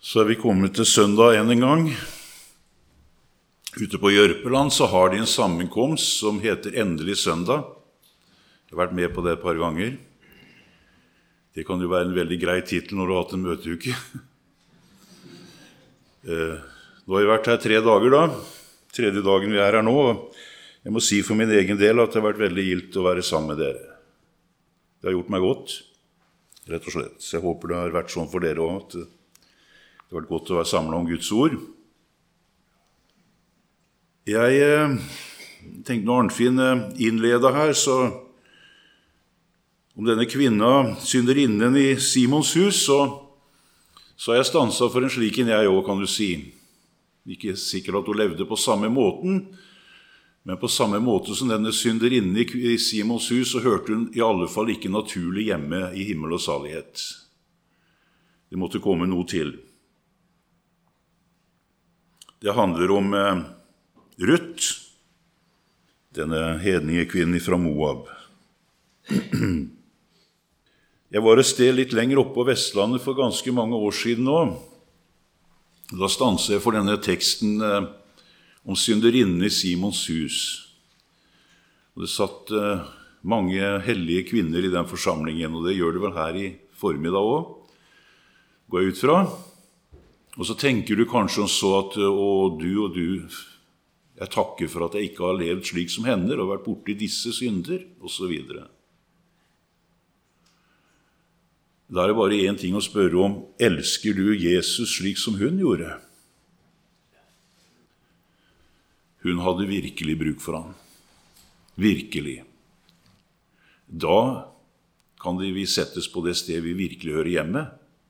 Så vi kommet til søndag en gang. Ute på Jørpeland så har de en sammenkomst som heter Endelig søndag. Jeg har vært med på det et par ganger. Det kan jo være en veldig grei titel når du har hatt en møteuke. Nå har vi vært her 3 dager da. 3. dagen vi er her nå. Jeg må si for min egen del at det har vært veldig gildt å være sammen med dere. Det har gjort meg godt, rett og slett. Så jeg håper det har vært sånn for dere også, at det har vært godt å være samlet om Guds ord. Jeg tenkte når Arnfinn innledet her, så om denne kvinna, synderinnen i Simons hus, så har jeg stanset for en slik en jeg også, kan du si. Ikke sikkert at hun levde på samme måten, men på samme måte som denne synderinnen i Simons hus, så hørte hun i alle fall ikke naturlig hjemme i himmel og salighet. Det måtte komme noe til. Det handler om Ruth, denne hedninge kvinnen fra Moab. Jeg var et sted litt lenger oppe på Vestlandet for ganske mange år siden nå. Da stanset jeg for denne teksten om synderinnen i Simons hus. Og det satt mange hellige kvinner i den forsamlingen, og det gjør det vel her i formiddag også, går jeg ut fra. Og så tenker du kanskje så at du, jeg takker for at jeg ikke har levd slik som henne, og vært borte i disse synder, og så videre. Da er det bare en ting å spørre om, elsker du Jesus slik som hun gjorde? Hun hadde virkelig bruk for han. Virkelig. Da kan vi settes på det sted vi virkelig hører hjemme.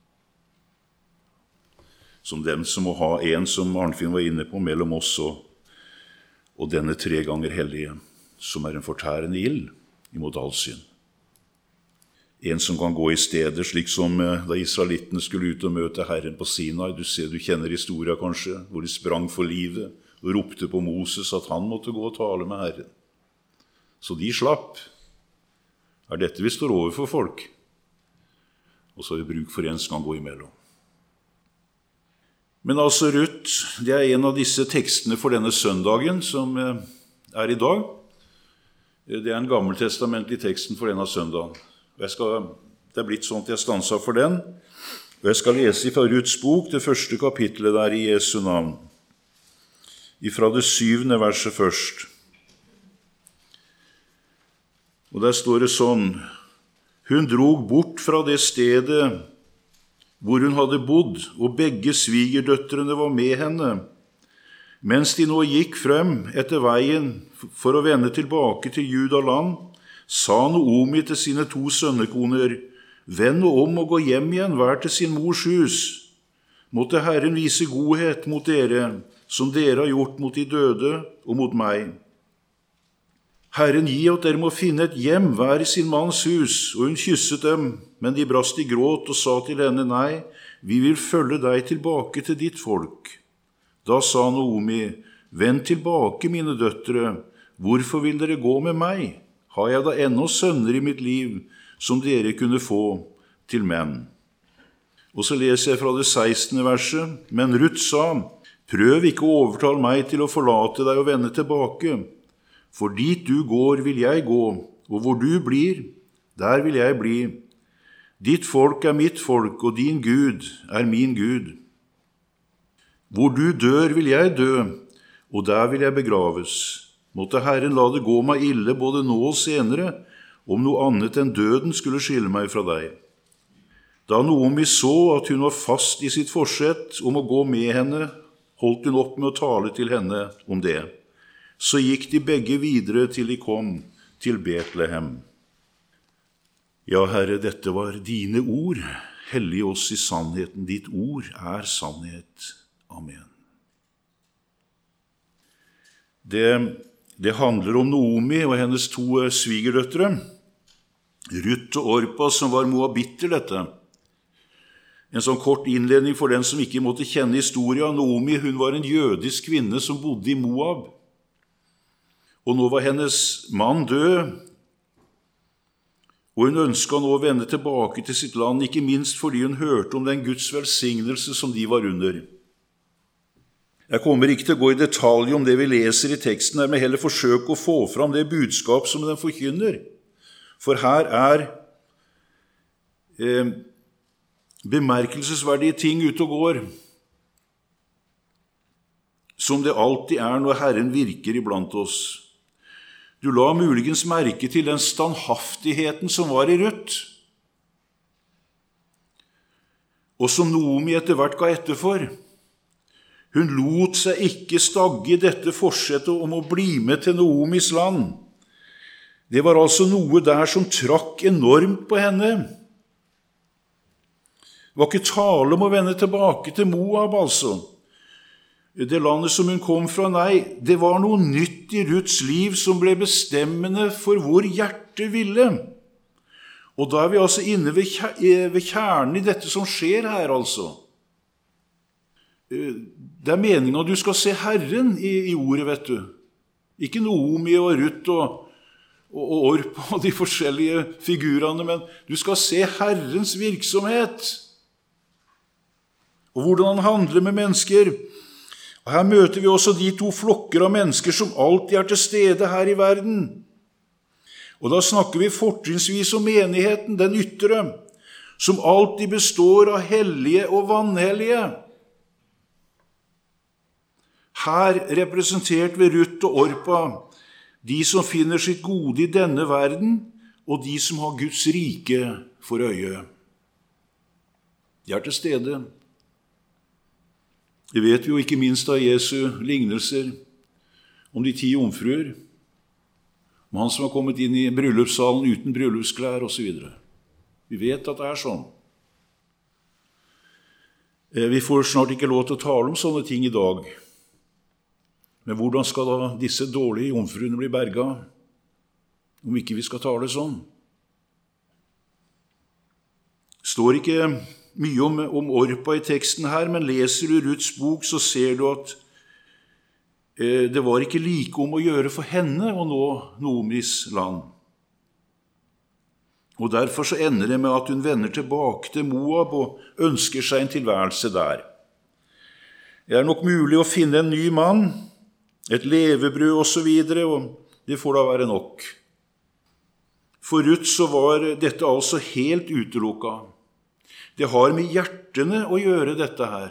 Som dem som må ha en, som Arnfinn var inne på, mellom oss og denne 3 ganger hellige, som en fortærende ild imot all synd. En som kan gå i stedet, slik som da israelittene skulle ut og møte Herren på Sinai. Du kjenner historien kanskje, hvor de sprang for livet og ropte på Moses at han måtte gå og tale med Herren. Så de slapp. Er dette vi står over for folk? Og så har vi bruk for en som kan gå imellom. Men altså Ruth, det er en av disse tekstene for denne søndagen som er i dag. Det er en gammeltestamentlig teksten for denne søndagen. Det er blitt sånn at jeg stanset for den. Og jeg skal lese fra Ruths bok, det 1. kapittelet der i Jesu navn. Ifra det 7. verset først. Og der står det sånn: Hun drog bort fra det stedet hvor hun hadde bodd, og begge svigerdøtrene var med henne. Mens de nå gikk frem etter veien for å vende tilbake til Judaland, sa Naomi til sine 2 sønnekoner: Vend nå om og gå hjem igjen, hver til sin mors hus. Måtte Herren vise godhet mot dere, som dere har gjort mot de døde og mot meg. Herren gi at dere må finne et hjem hver i sin manns hus, og hun kysset dem, men de brast i gråt og sa til henne: Nei, vi vil følge deg tilbake til ditt folk. Da sa Naomi: Vend tilbake, mine døtre, hvorfor vil dere gå med meg? Har jeg da ennå sønner i mitt liv, som dere kunne få til menn? Og så leser jeg fra det 16. verset: Men Ruth sa: Prøv ikke å overtale meg til å forlate deg og vende tilbake. For dit du går vil jeg gå, og hvor du blir, der vil jeg bli. Ditt folk er mitt folk, og din Gud er min Gud. Hvor du dør vil jeg dø, og der vil jeg begraves. Måtte Herren la det gå meg ille både nå og senere, om noe annet enn døden skulle skille meg fra deg. Da Naomi så at hun var fast i sitt forsett om å gå med henne, holdt hun opp med å tale til henne om det. Så gikk de begge videre til de kom til Betlehem. Ja, Herre, dette var dine ord. Hellig oss i sannheten. Ditt ord er sannhet. Amen. Det handler om Naomi og hennes 2 svigerdøtre, Ruth og Orpa, som var moabitter, dette. En sånn kort innledning for den som ikke måtte kjenne historien. Naomi, hun var en jødisk kvinne som bodde i Moab. Og nå var hennes mann død, og hun ønsket nå å vende tilbake til sitt land, ikke minst fordi hun hørte om den Guds velsignelse som de var under. Jeg kommer ikke til å gå i detalj om det vi leser i teksten her, men heller forsøke å få fram det budskap som den forkynner. For her er bemerkelsesverdige ting ute og går, som det alltid er når Herren virker iblant oss. Du la muligens merke til den standhaftigheten som var i Ruth, og som Naomi etter hvert ga etter for. Hun lot seg ikke stagge i dette forsettet om å bli med til Naomis land. Det var altså noe der som trakk enormt på henne. Det var ikke tale om å vende tilbake til Moab, altså. Det landet som hun kom fra, nei, det var noe nytt i Ruths liv som ble bestemmende for hvor hjertet ville. Og da er vi altså inne ved kjernen i dette som skjer her, altså. Det er meningen at du skal se Herren i ordet, vet du. Ikke Naomi og Ruth og Orpa og de forskjellige figurene, men du skal se Herrens virksomhet. Og hvordan han handler med mennesker. Og her møter vi også de to flokker av mennesker som alltid er til stede her i verden. Og da snakker vi fortrinnsvis om menigheten, den ytre, som alltid består av hellige og vanhellige. Her representert ved Ruth og Orpa, de som finner sitt gode i denne verden, og de som har Guds rike for øye. De er til stede. Det vet vi jo ikke minst av Jesu lignelser om de 10 jomfruer, om han som har kommet inn i bryllupssalen uten bryllupsklær og så videre. Vi vet at det er sånn. Vi får snart ikke lov til å tale om sånne ting i dag. Men hvordan skal da disse dårlige jomfruene bli berget, om ikke vi skal tale sånn? Det står ikke mye om Orpa i teksten her, men leser du Ruths bok, så ser du at det var ikke like om å gjøre for henne å nå Naomis land. Og derfor så ender det med at hun vender tilbake til Moab og ønsker seg en tilværelse der. Det er nok mulig å finne en ny mann, et levebrød og så videre, og det får da være nok. For Ruth så var dette altså helt utelukket. Det har med hjertene å gjøre dette her.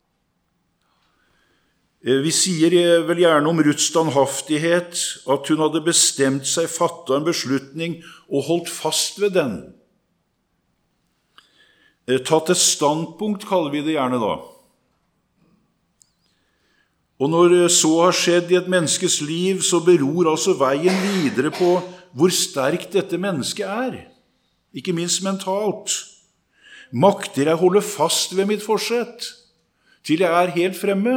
Vi sier vel gjerne om Ruths standhaftighet at hun hadde bestemt seg, fattet en beslutning og holdt fast ved den. Tatt et standpunkt, kaller vi det gjerne da. Og når så har skjedd i et menneskes liv, så beror altså veien videre på hvor sterkt dette mennesket er, ikke minst mentalt. Makter jeg holde fast ved mitt forsett til jeg er helt fremme?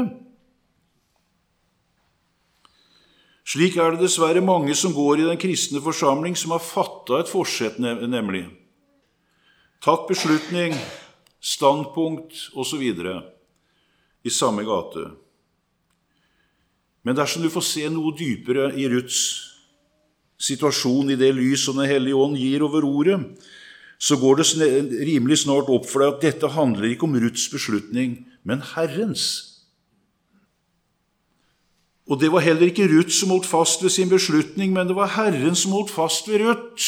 Slik er det dessverre mange som går i den kristne forsamling som har fattet et forsett, nemlig. Tatt beslutning, standpunkt og så videre i samme gate. Men dersom du får se noe dypere i Ruths situasjon i det lys som Den hellige ånd gir over ordet, så går det rimelig snart opp for deg at dette handler ikke om Ruths beslutning, men Herrens. Og det var heller ikke Ruth som holdt fast ved sin beslutning, men det var Herren som holdt fast ved Ruth.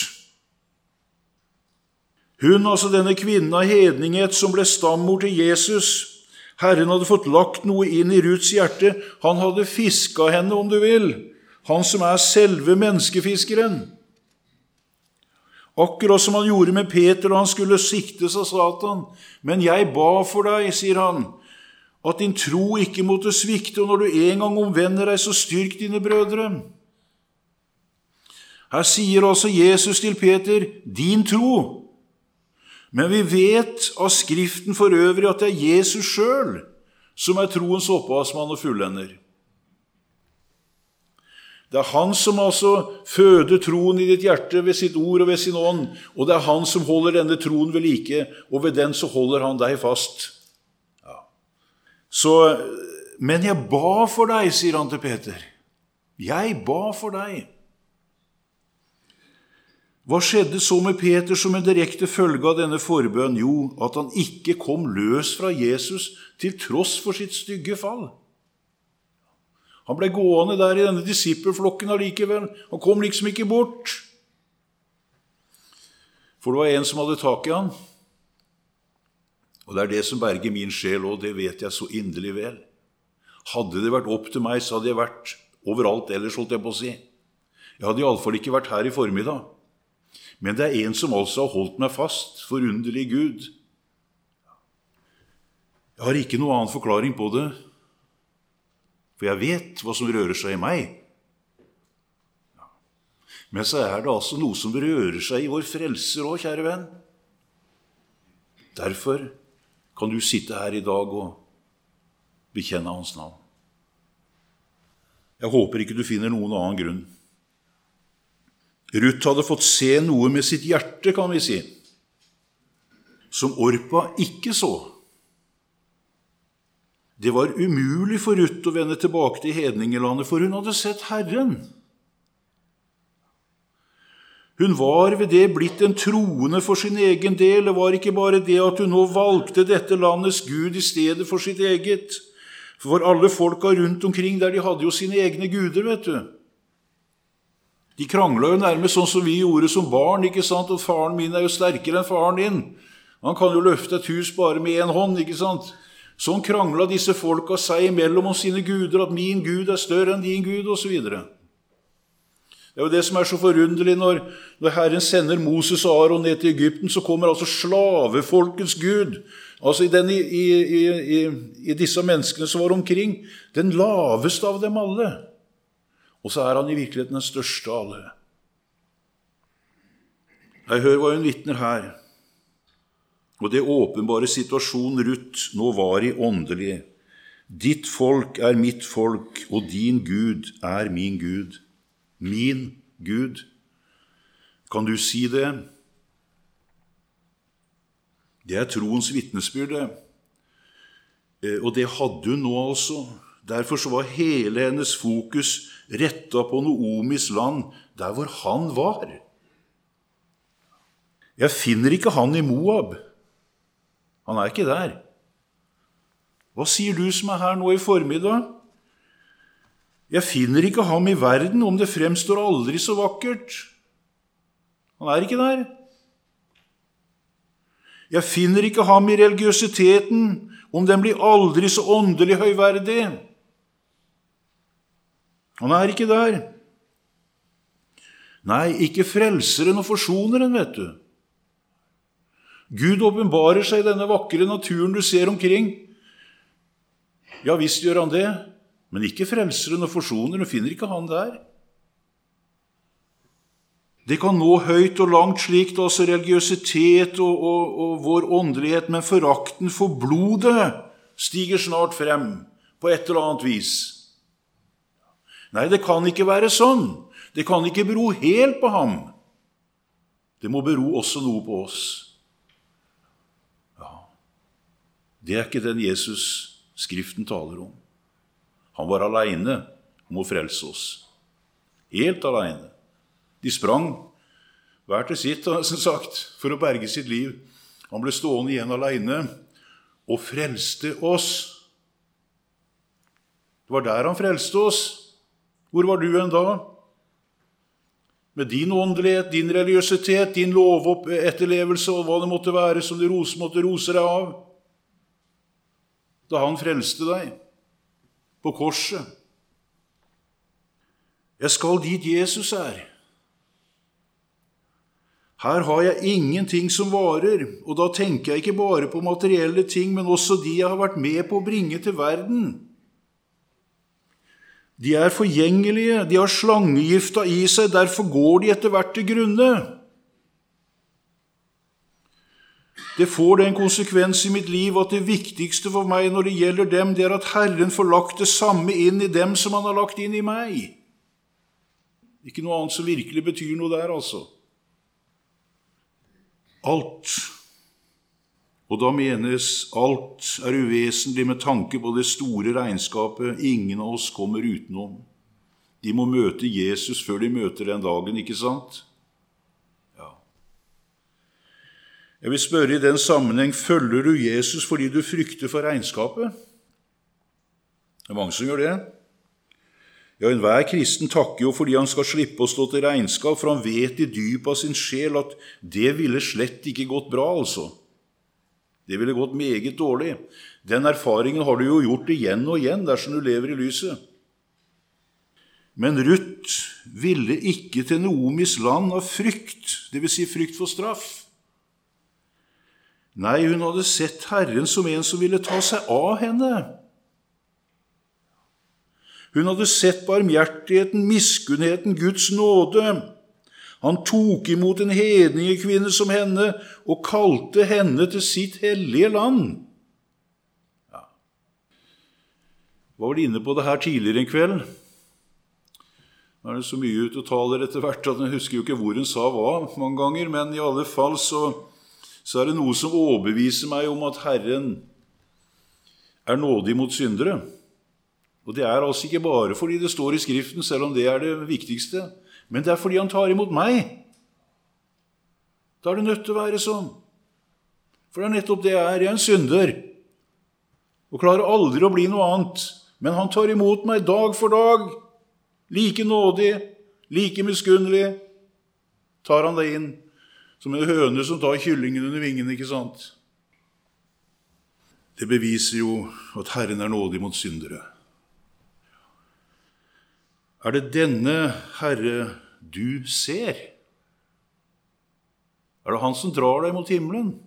Hun, altså denne kvinnen av hedninghet som ble stammor til Jesus, Herren hadde fått lagt noe inn i Ruths hjerte. Han hadde fisket henne, om du vil. Han som er selve menneskefiskeren. Akkurat som han gjorde med Peter da han skulle siktes av Satan. Men jeg ba for deg, sier han, at din tro ikke måtte svikte, og når du en gang omvender deg, så styrk dine brødre. Her sier altså Jesus til Peter, din tro. Men vi vet av Skriften for øvrig at det er Jesus selv som er troens opphavsmann og fullender. Det er han som altså føder troen i ditt hjerte ved sitt ord og ved sin ånd, og det er han som holder denne troen ved like, og ved den så holder han deg fast. Ja. Men jeg ba for deg, sier han til Peter. Jeg ba for deg. Hva skjedde så med Peter som en direkte følge av denne forbønn? Jo, at han ikke kom løs fra Jesus til tross for sitt stygge fall. Han ble gående der i denne disippelflokken allikevel. Han kom liksom ikke bort. For det var en som hadde tak i han. Og det er det som berger min sjel, og det vet jeg så inderlig vel. Hadde det vært opp til meg, så hadde jeg vært overalt ellers, holdt jeg på å si. Jeg hadde i alle fall ikke vært her i formiddag. Men det er en som altså har holdt meg fast, forunderlig Gud. Jeg har ikke noen annen forklaring på det, for jeg vet hva som rører seg i meg. Men så er det altså noe som rører seg i vår frelser også, kjære venn. Derfor kan du sitte her i dag og bekjenne hans navn. Jeg håper ikke du finner noen annen grunn. Ruth hadde fått se noe med sitt hjerte, kan vi si, som Orpa ikke så. Det var umulig for Ruth å vende tilbake til hedningelandet, for hun hadde sett Herren. Hun var ved det blitt en troende for sin egen del. Det var ikke bare det at hun nå valgte dette landets Gud i stedet for sitt eget. For alle folka rundt omkring der, de hadde jo sine egne guder, vet du. De krangla jo nærmest sånn som vi gjorde som barn, ikke sant? Og faren min er jo sterkere enn faren din. Han kan jo løfte et hus bare med en hånd, ikke sant? Sånn krangla disse folka seg imellom om sine guder, at min Gud er større enn din Gud, og så videre. Det er jo det som er så forunderlig når Herren sender Moses og Aaron ned til Egypten, så kommer altså slavefolkets Gud, altså i disse menneskene som var omkring, den laveste av dem alle. Og så er han i virkeligheten den største av alle. Jeg hører hva hun vitner her. Og det åpenbare situasjonen Ruth nå var i åndelig. Ditt folk er mitt folk, og din Gud er min Gud. Min Gud. Kan du si det? Det er troens vitnesbyrd. Og det hadde hun nå altså. Derfor så var hele hennes fokus rettet på Noomis land, der hvor han var. Jeg finner ikke han i Moab. Han er ikke der. Hva sier du som er her nå i formiddag? Jeg finner ikke ham i verden, om det fremstår aldri så vakkert. Han er ikke der. Jeg finner ikke ham i religiøsiteten, om den blir aldri så åndelig høyverdig. Han er ikke der. Nei, ikke frelseren og forsoneren, vet du. Gud åpenbarer seg i denne vakre naturen du ser omkring. Ja, visst gjør han det, men ikke frelseren og forsoneren, du finner ikke han der. Det kan nå høyt og langt slikt, altså religiøsitet og vår åndelighet, men forakten for blodet stiger snart frem på et eller annet vis. Nei, det kan ikke være sånn. Det kan ikke bero helt på ham. Det må bero også noe på oss. Ja, det er ikke den Jesus Skriften taler om. Han var alene om å frelse oss. Helt alene. De sprang hver til sitt, som sagt, for å berge sitt liv. Han ble stående igjen alene og frelste oss. Det var der han frelste oss. Hvor var du enn da? Med din åndelighet, din religiøsitet, din lovetterlevelse og hva det måtte være som du måtte rose deg av. Da han frelste deg på korset. Jeg skal dit Jesus er. Her har jeg ingenting som varer, og da tenker jeg ikke bare på materielle ting, men også de jeg har vært med på å bringe til verden. De er forgjengelige, de har slangegifta i seg, derfor går de etter hvert til grunne. Det får den konsekvens i mitt liv at det viktigste for meg når det gjelder dem, det er at Herren får lagt det samme inn i dem som han har lagt inn i meg. Ikke noe annet som virkelig betyr noe der, altså. Alt. Og da menes alt er uvesentlig med tanke på det store regnskapet ingen av oss kommer utenom. De må møte Jesus før de møter den dagen, ikke sant? Ja. Jeg vil spørre i den sammenheng, følger du Jesus fordi du frykter for regnskapet? Det er mange som gjør det. Ja, enhver kristen takker jo fordi han skal slippe å stå til regnskap, for han vet i dypet av sin sjel at det ville slett ikke gått bra, altså. Det ville gått meget dårlig. Den erfaringen har du jo gjort igjen og igjen dersom du lever i lyset. Men Ruth ville ikke til Naomis land av frykt, det vil si frykt for straff. Nei, hun hadde sett Herren som en som ville ta seg av henne. Hun hadde sett barmhjertigheten, miskunnheten, Guds nåde. Han tok imot en hedningekvinne som henne og kalte henne til sitt hellige land. Ja. Var vel inne på det her tidligere en kveld. Nå er det så mye ut og taler etter hvert at jeg husker jo ikke hvor hun sa hva mange ganger, men i alle fall så er det noe som overbeviser meg om at Herren er nådig mot syndere. Og det er altså ikke bare fordi det står i Skriften, selv om det er det viktigste, men det er fordi han tar imot meg. Da er det nødt til å være sånn. For det er nettopp det jeg er en synder, og klarer aldri å bli noe annet. Men han tar imot meg dag for dag, like nådig, like miskunnelig, tar han deg inn, som en høne som tar kyllingen under vingen, ikke sant? Det beviser jo at Herren er nådig mot syndere. Er det denne Herre du ser? Er det han som drar deg mot himmelen?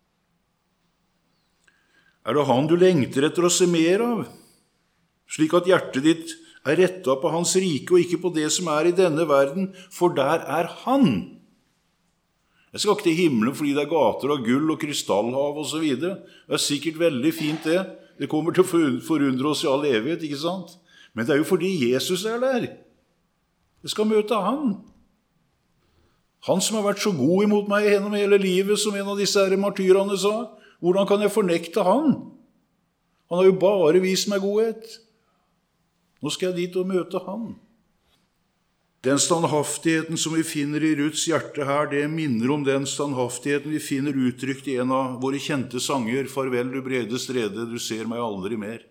Er det han du lengter etter å se mer av, slik at hjertet ditt er rettet på hans rike og ikke på det som er i denne verden, for der er han. Jeg skal ikke til himmelen fordi det er gater av gull og krystallhav og så videre. Det er sikkert veldig fint det. Det kommer til å forundre oss i all evighet, ikke sant? Men det er jo fordi Jesus er der. Jeg skal møte han. Han som har vært så god imot meg gjennom hele livet, som en av disse her martyrene sa. Hvordan kan jeg fornekte han? Han har jo bare vist meg godhet. Nå skal jeg dit og møte han. Den standhaftigheten som vi finner i Ruths hjerte her, det minner om den standhaftigheten vi finner uttrykt i en av våre kjente sanger, «Farvel, du brede strede, du ser meg aldri mer».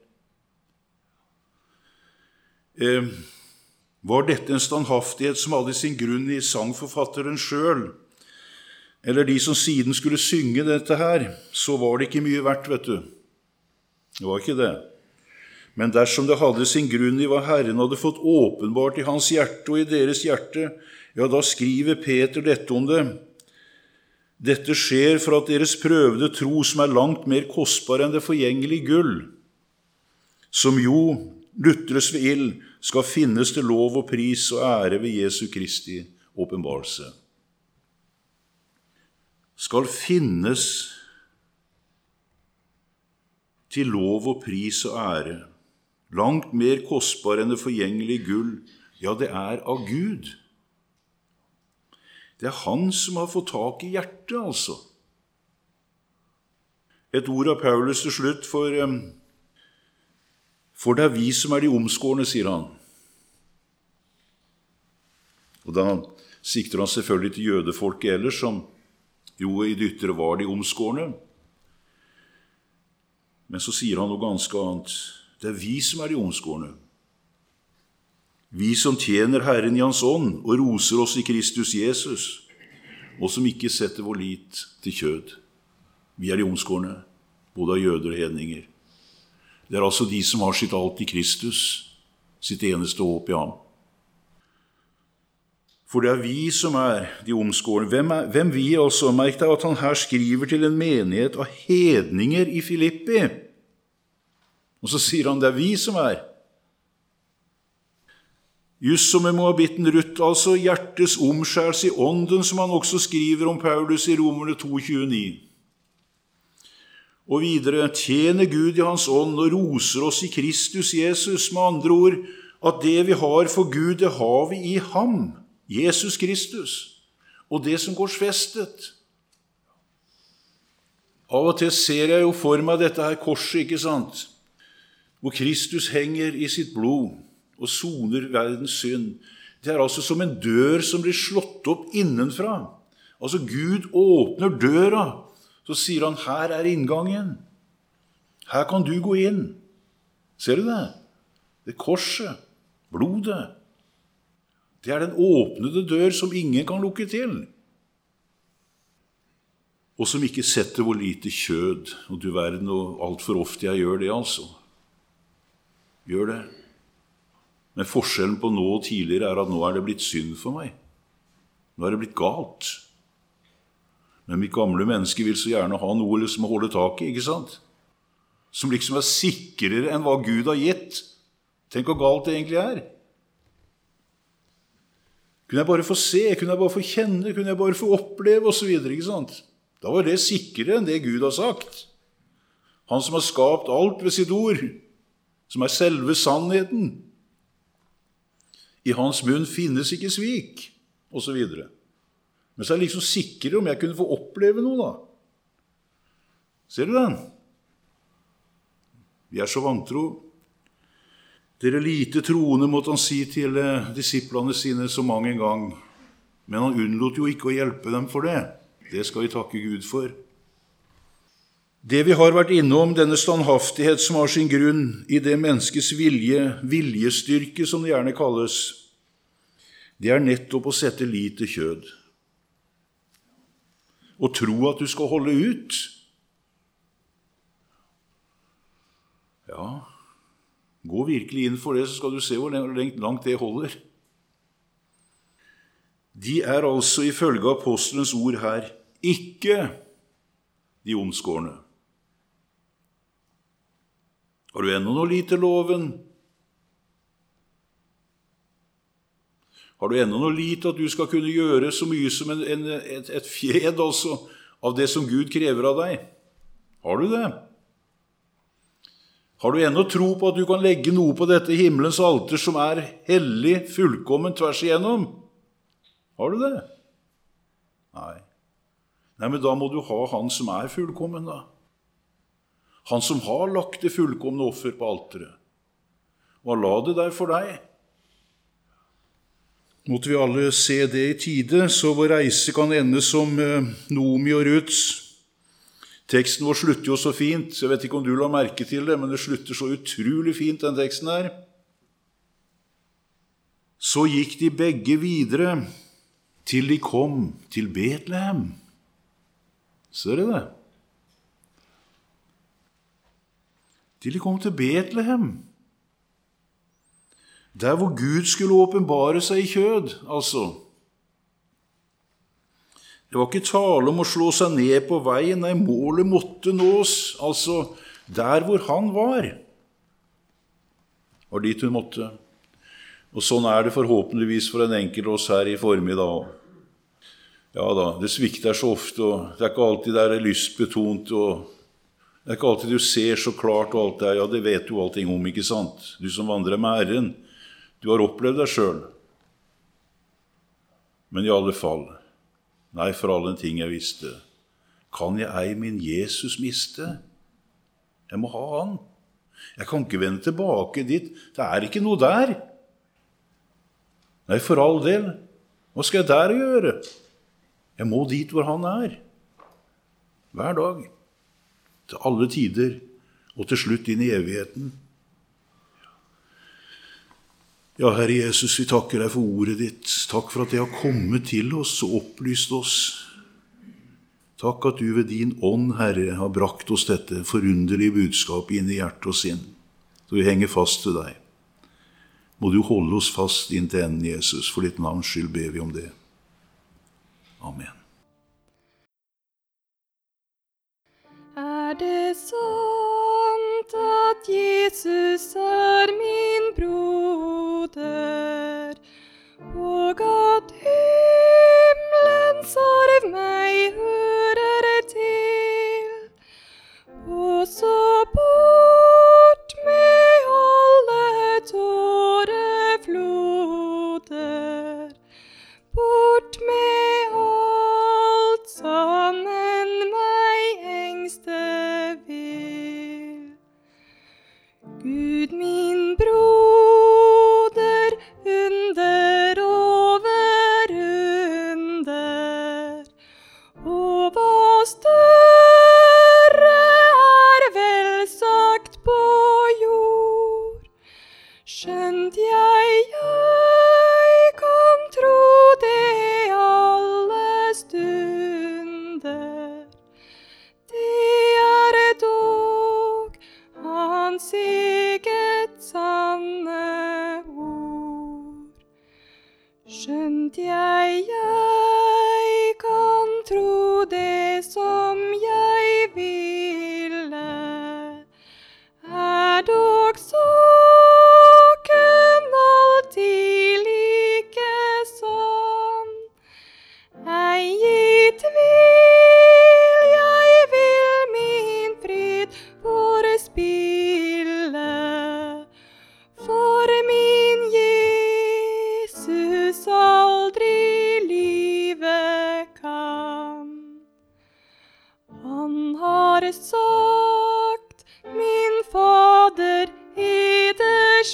Var dette en standhaftighet som hadde sin grunn i sangforfatteren selv, eller de som siden skulle synge dette her, så var det ikke mye verdt, vet du. Det var ikke det. Men dersom det hadde sin grunn i hva Herren hadde fått åpenbart i hans hjerte og i deres hjerte, ja, da skriver Peter dette om det. Dette skjer for at deres prøvede tro, som er langt mer kostbar enn det forgjengelige gull, som jo lutres ved ild, skal finnes til lov og pris og ære ved Jesu Kristi åpenbarelse. Skal finnes til lov og pris og ære, langt mer kostbar enn det forgjengelige gull, ja, det er av Gud. Det er han som har fått tak i hjertet, altså. Et ord av Paulus til slutt, for det er vi som er de omskårne, sier han. Og da sikter han selvfølgelig til jødefolket ellers, som jo i det ytre var de omskårne. Men så sier han noe ganske annet. Det er vi som er de omskårne. Vi som tjener Herren i hans ånd og roser oss i Kristus Jesus, og som ikke setter vår lit til kjød. Vi er de omskårne, både av jøder og hedninger. Det er altså de som har sitt alt i Kristus, sitt eneste håp i ham. For det er vi som er de omskårne. Hvem vi altså? Merk deg at han her skriver til en menighet av hedninger i Filippi. Og så sier han, det er vi som er. Just som med moabitten Ruth, altså hjertes omskjærelse i ånden, som han også skriver om Paulus i Romerne 2,29. Og videre, tjener Gud i hans ånd og roser oss i Kristus Jesus, med andre ord, at det vi har for Gud, det har vi i ham, Jesus Kristus, og det som går svestet. Av og til ser jeg jo for meg dette her korset, ikke sant? Hvor Kristus henger i sitt blod og soner verdens synd. Det er altså som en dør som blir slått opp innenfra. Altså Gud åpner døra, så sier han, her er inngangen. Her kan du gå inn. Ser du det? Det korset, blodet. Det er den åpnede dør som ingen kan lukke til. Og som ikke setter hvor lite kjød, og du verden, og alt for ofte jeg gjør det altså. Gjør det. Men forskjellen på nå og tidligere er at nå er det blitt synd for meg. Nå er det blitt galt. Men mitt gamle menneske vil så gjerne ha noe som å holde tak i, ikke sant? Som liksom er sikrere enn hva Gud har gitt. Tenk hvor galt det egentlig er. Kunne jeg bare få se, kunne jeg bare få kjenne, kunne jeg bare få oppleve, og så videre, ikke sant? Da var det sikrere enn det Gud har sagt. Han som har skapt alt ved sitt ord, som er selve sannheten. I hans munn finnes ikke svik, og så videre. Men så er det liksom sikrere om jeg kunne få oppleve noe da. Ser du den? Vi er så vantro. Dere lite troende, måtte han si til disiplene sine så mange en gang. Men han unnlot jo ikke å hjelpe dem for det. Det skal vi takke Gud for. Det vi har vært innom, denne standhaftighet som har sin grunn i det menneskets viljestyrke, som det gjerne kalles, det er nettopp å sette lit til kjød. Og tro at du skal holde ut. Ja, gå virkelig inn for det, så skal du se hvor langt det holder. De er altså ifølge apostelens ord her ikke de omskårne. Har du ennå noe lite loven? Har du ennå noe lite at du skal kunne gjøre så mye som et fjed altså, av det som Gud krever av deg? Har du det? Har du ennå tro på at du kan legge noe på dette himmelens alter som er hellig, fullkommen tvers igjennom? Har du det? Nei. Nei, men da må du ha han som er fullkommen da. Han som har lagt det fullkomne offer på alteret. Og han la det der for deg. Måtte vi alle se det i tide, så vår reise kan ende som Nomi og Ruths. Teksten vår slutter jo så fint, så jeg vet ikke om du la merke til det, men det slutter så utrolig fint, den teksten her. Så gikk de begge videre til de kom til Betlehem. Ser du det? Til de kom til Betlehem. Der hvor Gud skulle åpenbare seg i kjød, altså. Det var ikke tale om å slå seg ned på veien, nei, målet måtte nås, altså der hvor han var dit hun måtte. Og sånn er det forhåpentligvis for en enkelt oss her i formiddag. Ja da, det svikter så ofte, og det er ikke alltid det er lystbetont, og det er ikke alltid du ser så klart og alt det, ja, det vet du allting om, ikke sant? Du som vandrer med Herren, du har opplevd deg selv. Men i alle fall, nei, for alle ting jeg visste, kan jeg ei min Jesus miste? Jeg må ha han. Jeg kan ikke vende tilbake dit. Det er ikke noe der. Nei, for all del. Hva skal jeg der gjøre? Jeg må dit hvor han er. Hver dag. Til alle tider. Og til slutt inn i evigheten. Ja, Herre Jesus, vi takker deg for ordet ditt. Takk for at det har kommet til oss og opplyst oss. Takk at du ved din ånd, Herre, har brakt oss dette forunderlige budskap inn i hjerte og sinn. Så vi henger fast til deg. Må du holde oss fast inntil enden, Jesus. For ditt navns skyld ber vi om det. Amen. Er det sant at Jesus er min broder, og at himmelens arv meg hører til, og så bort med alle tårefloder, bort med alt som enn meg engste vil. Gud min broder, under over under, og hva større hans eget sanne ord. Skjønt jeg kan tro det som jeg ville, dog saken alltid like sann. Ei i tvil, jeg vil min fryd forespille, for min Jesus aldri lyve kan. Han har sagt, min Fader, eders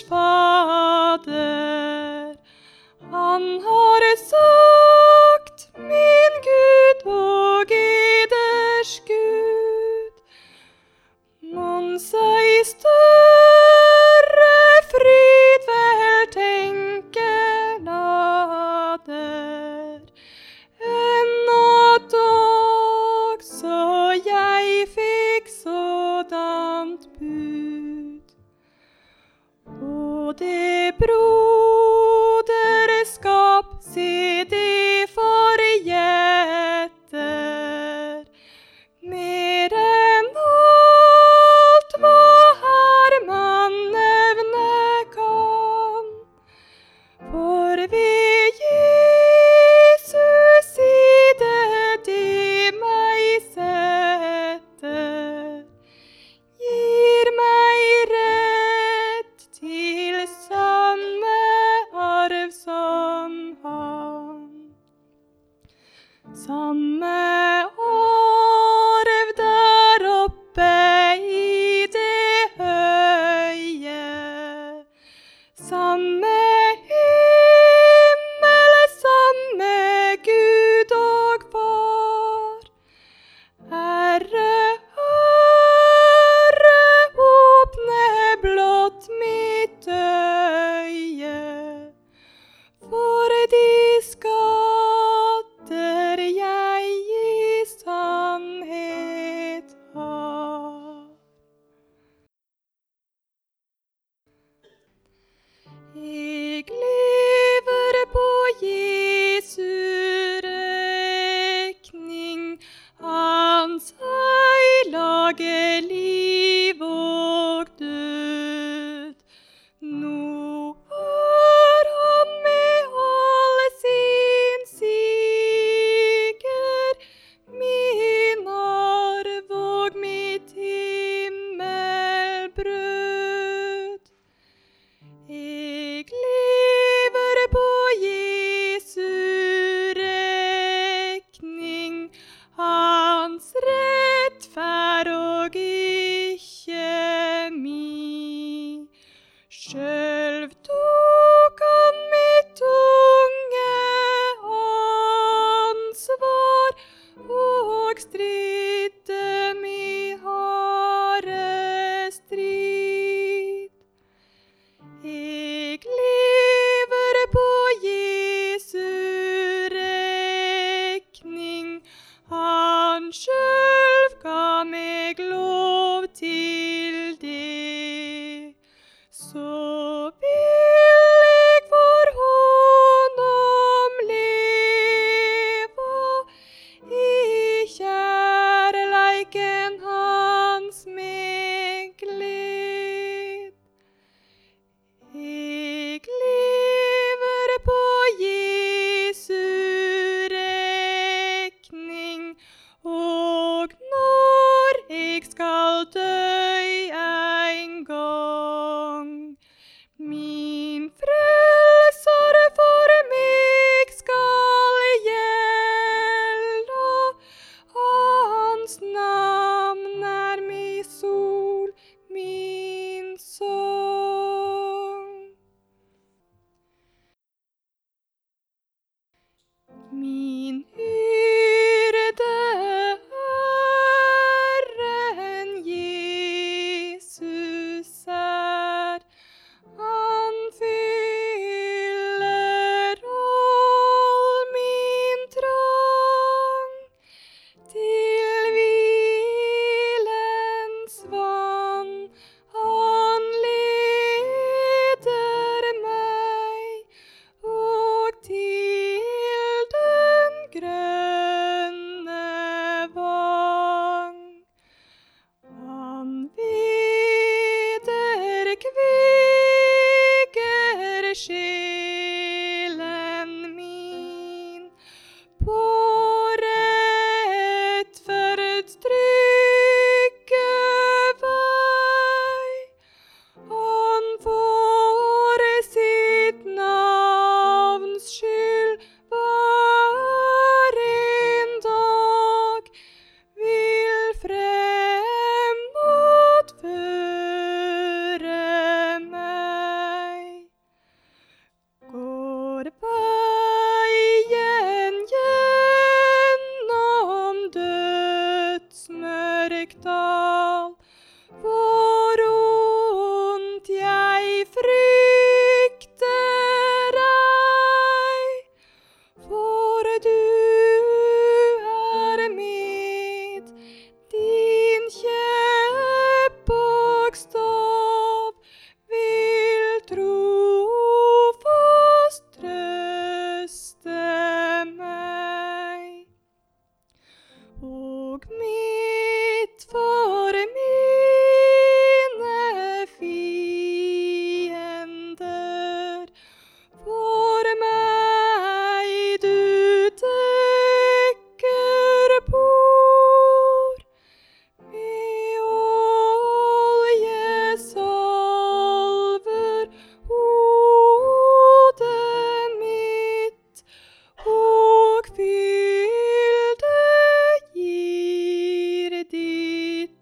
Fader. Han har sagt, min Gud og eders Gud. Mon seg større fryd vel tenker nader, enn at også jeg fikk sådant bud. Og det broderskap, se det forgjetter, mer enn alt hva her man nevne kan. For ved Jesus side det meg setter, gir meg rett til samme arv som han. Samme arv der oppe i det høye, samme himmel, samme Gud og Far. Herre, Herre, åpne blott mitt øye, for de skatter jeg i sannhet har. Jeg lever på Jesu regning, hans heilage liv og død. Nå han med alle sin siger, min arv og mitt himmelbrød. Jeg lever på Jesu regning, hans rettferd og ikke mi. Sjølv tok han mitt tunge ansvar og stridde mi harde strid. Jeg lever på Jesu regning, han sjølv ga meg lov til det. Så vil jeg for honom leva i kjærleiken hans med gled. Jeg lever på Jesu regning, og når jeg skal dø en gang,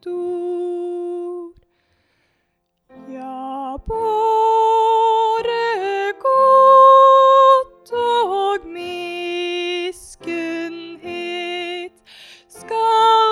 ord. Ja, bare godt og miskunnhet skal